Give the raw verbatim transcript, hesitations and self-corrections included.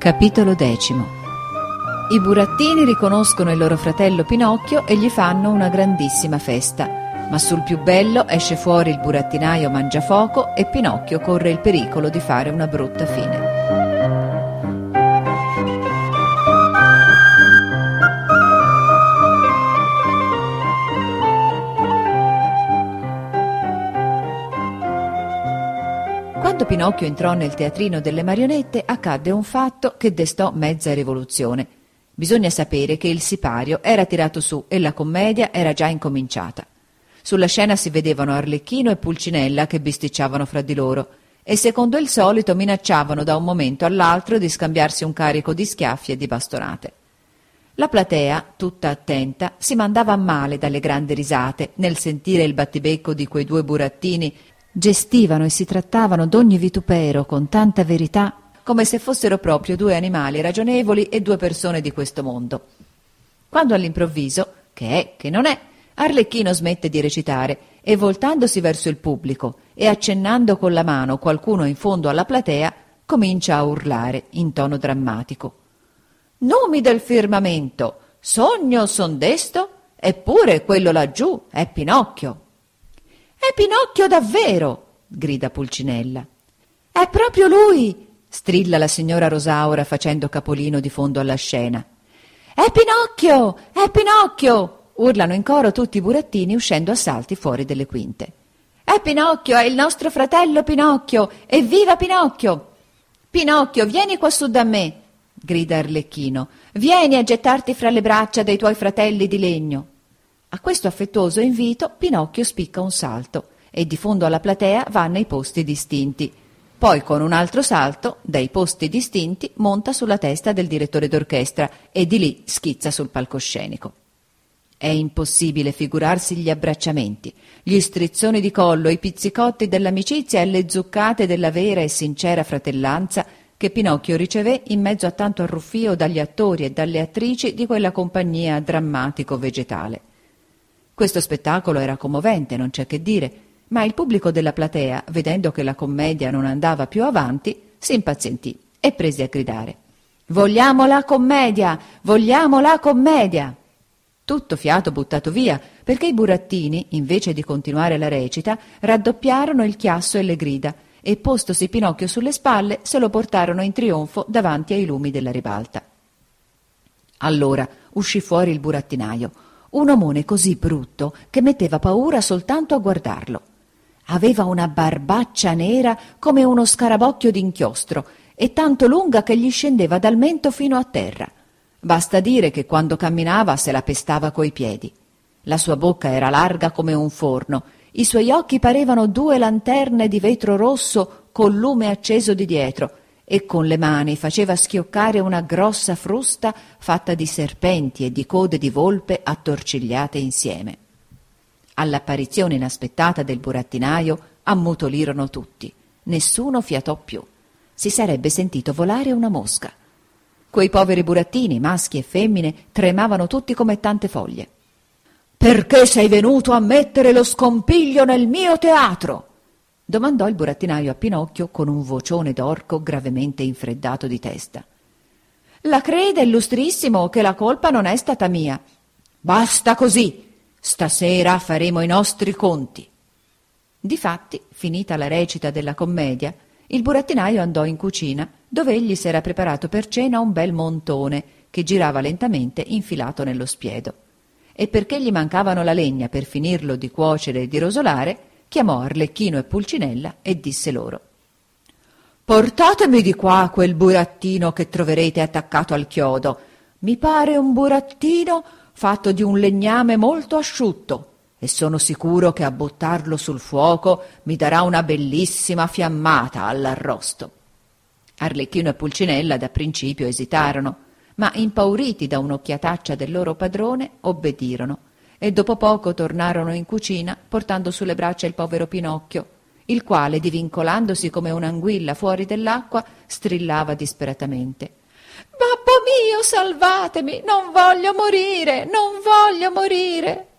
Capitolo decimo. I burattini riconoscono il loro fratello Pinocchio e gli fanno una grandissima festa, ma sul più bello esce fuori il burattinaio Mangiafoco e Pinocchio corre il pericolo di fare una brutta fine. Quando Pinocchio entrò nel teatrino delle marionette accadde un fatto che destò mezza rivoluzione. Bisogna sapere che il sipario era tirato su e la commedia era già incominciata. Sulla scena si vedevano Arlecchino e Pulcinella che bisticciavano fra di loro e secondo il solito minacciavano da un momento all'altro di scambiarsi un carico di schiaffi e di bastonate. La platea, tutta attenta, si mandava a male dalle grandi risate nel sentire il battibecco di quei due burattini. Gestivano e si trattavano d'ogni vitupero con tanta verità come se fossero proprio due animali ragionevoli e due persone di questo mondo. Quando all'improvviso, che è che non è, Arlecchino smette di recitare e voltandosi verso il pubblico e accennando con la mano qualcuno in fondo alla platea, comincia a urlare in tono drammatico: «Numi del firmamento, sogno son desto? Eppure quello laggiù è Pinocchio!» «È Pinocchio davvero!» grida Pulcinella. «È proprio lui!» strilla la signora Rosaura facendo capolino di fondo alla scena. «È Pinocchio! È Pinocchio!» urlano in coro tutti i burattini uscendo a salti fuori delle quinte. «È Pinocchio! È il nostro fratello Pinocchio! Evviva Pinocchio!» «Pinocchio, vieni quassù da me!» grida Arlecchino. «Vieni a gettarti fra le braccia dei tuoi fratelli di legno!» A questo affettuoso invito Pinocchio spicca un salto e di fondo alla platea va nei posti distinti. Poi con un altro salto, dai posti distinti, monta sulla testa del direttore d'orchestra e di lì schizza sul palcoscenico. È impossibile figurarsi gli abbracciamenti, gli strizzoni di collo, i pizzicotti dell'amicizia e le zuccate della vera e sincera fratellanza che Pinocchio ricevé in mezzo a tanto arruffio dagli attori e dalle attrici di quella compagnia drammatico-vegetale. Questo spettacolo era commovente, non c'è che dire, ma il pubblico della platea, vedendo che la commedia non andava più avanti, si impazientì e prese a gridare: «Vogliamo la commedia! Vogliamo la commedia!» Tutto fiato buttato via, perché i burattini, invece di continuare la recita, raddoppiarono il chiasso e le grida e, postosi Pinocchio sulle spalle, se lo portarono in trionfo davanti ai lumi della ribalta. Allora uscì fuori il burattinaio, un omone così brutto che metteva paura soltanto a guardarlo. Aveva una barbaccia nera come uno scarabocchio d'inchiostro e tanto lunga che gli scendeva dal mento fino a terra. Basta dire che quando camminava se la pestava coi piedi. La sua bocca era larga come un forno, i suoi occhi parevano due lanterne di vetro rosso col lume acceso di dietro e con le mani faceva schioccare una grossa frusta fatta di serpenti e di code di volpe attorcigliate insieme. All'apparizione inaspettata del burattinaio ammutolirono tutti, nessuno fiatò più. Si sarebbe sentito volare una mosca. Quei poveri burattini, maschi e femmine, tremavano tutti come tante foglie. «Perché sei venuto a mettere lo scompiglio nel mio teatro?» domandò il burattinaio a Pinocchio con un vocione d'orco gravemente infreddato di testa. «La creda, illustrissimo, che la colpa non è stata mia». «Basta così! Stasera faremo i nostri conti». Difatti, finita la recita della commedia, il burattinaio andò in cucina, dove egli s'era preparato per cena un bel montone che girava lentamente infilato nello spiedo. E perché gli mancavano la legna per finirlo di cuocere e di rosolare, chiamò Arlecchino e Pulcinella e disse loro: «Portatemi di qua quel burattino che troverete attaccato al chiodo. Mi pare un burattino fatto di un legname molto asciutto e sono sicuro che a buttarlo sul fuoco mi darà una bellissima fiammata all'arrosto». Arlecchino e Pulcinella da principio esitarono, ma impauriti da un'occhiataccia del loro padrone obbedirono e dopo poco tornarono in cucina portando sulle braccia il povero Pinocchio, il quale, divincolandosi come un'anguilla fuori dell'acqua, strillava disperatamente: «Babbo mio, salvatemi! Non voglio morire! Non voglio morire!»